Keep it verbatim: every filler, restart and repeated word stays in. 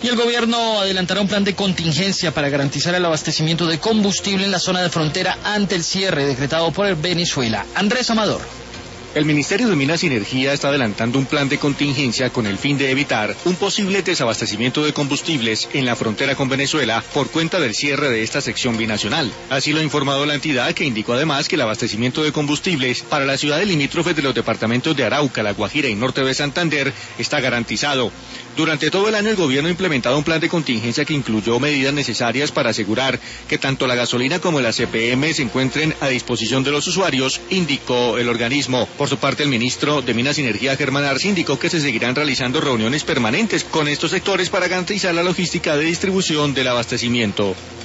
Y el gobierno adelantará un plan de contingencia para garantizar el abastecimiento de combustible en la zona de frontera ante el cierre decretado por Venezuela. Andrés Amador. El Ministerio de Minas y Energía está adelantando un plan de contingencia con el fin de evitar un posible desabastecimiento de combustibles en la frontera con Venezuela por cuenta del cierre de esta sección binacional. Así lo ha informado la entidad, que indicó además que el abastecimiento de combustibles para las ciudades limítrofes de los departamentos de Arauca, La Guajira y norte de Santander está garantizado. Durante todo el año el gobierno ha implementado un plan de contingencia que incluyó medidas necesarias para asegurar que tanto la gasolina como la C P M se encuentren a disposición de los usuarios, indicó el organismo. Por su parte, el ministro de Minas y Energía, Germán Arce, indicó que se seguirán realizando reuniones permanentes con estos sectores para garantizar la logística de distribución del abastecimiento.